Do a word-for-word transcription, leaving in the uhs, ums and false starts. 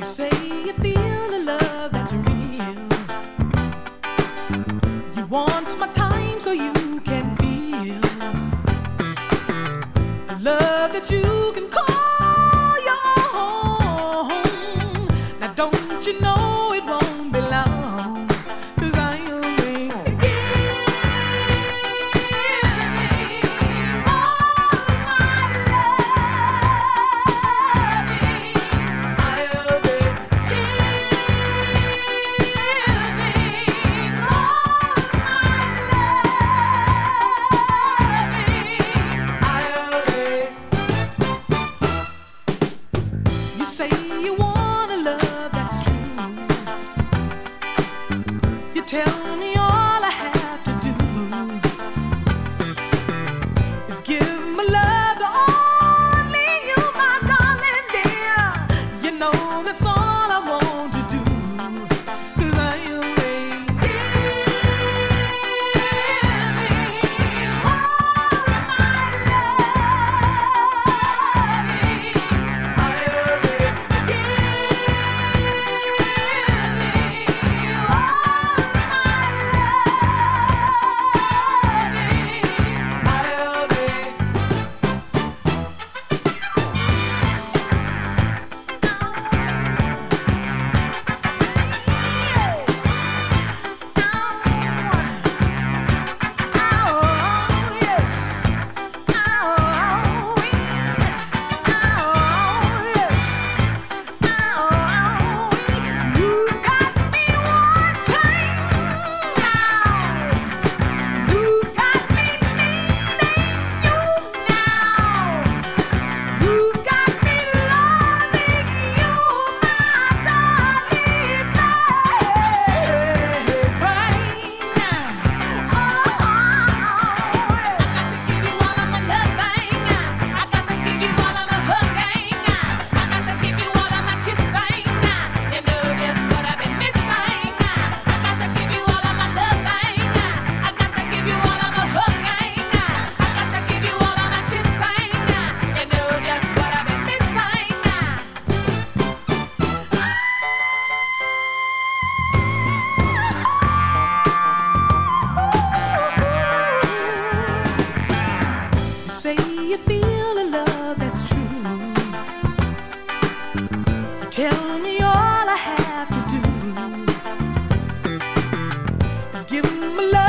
say you feel the love that's real. You want my time so you can feel the love that you can call your own. Now don't you know it won't be long, 'cause I'll be say you want a love that's true. You tell me all I have to do is give my love to only you, my darling dear. You know that's all I want to do, 'cause I'll wait. Say you feel a love that's true. You tell me all I have to do is give my love.